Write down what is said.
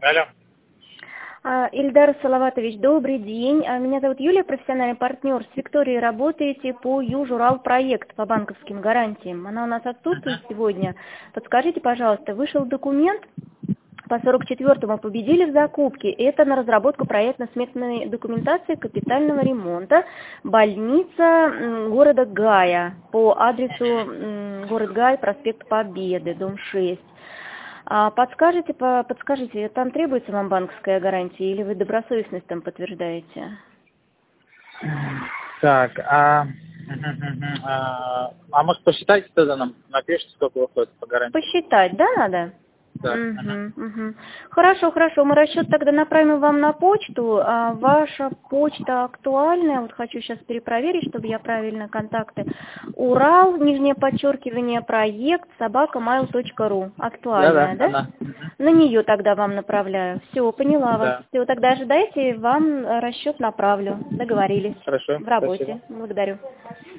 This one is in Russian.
Алло. Ильдар Салаватович, добрый день. Меня зовут Юлия, профессиональный партнер. С Викторией работаете по Южурал проект по банковским гарантиям. Она у нас отсутствует сегодня. Подскажите, пожалуйста, вышел документ, по 44-му победили в закупке. Это на разработку проектно-сметной документации капитального ремонта больница города Гая по адресу город Гай, проспект Победы, дом 6. Подскажите, там требуется вам банковская гарантия или вы добросовестность там подтверждаете? Так, может посчитайте тогда нам, напишите, сколько выходит по гарантии? Посчитать, да, надо? Да. Хорошо, мы расчет тогда направим вам на почту. Ваша почта актуальная, вот хочу сейчас перепроверить, чтобы я правильно контакты. Урал, _, проект, @mail.ru. Актуальная, да? Она. На нее тогда вам направляю. Все, поняла вас. Да. Все, тогда ожидайте, вам расчет направлю. Договорились. Хорошо, В работе. спасибо. Благодарю.